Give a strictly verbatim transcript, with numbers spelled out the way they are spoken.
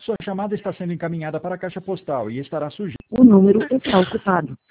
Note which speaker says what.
Speaker 1: Sua chamada está sendo encaminhada para a caixa postal e estará sujeita.
Speaker 2: O número está ocupado.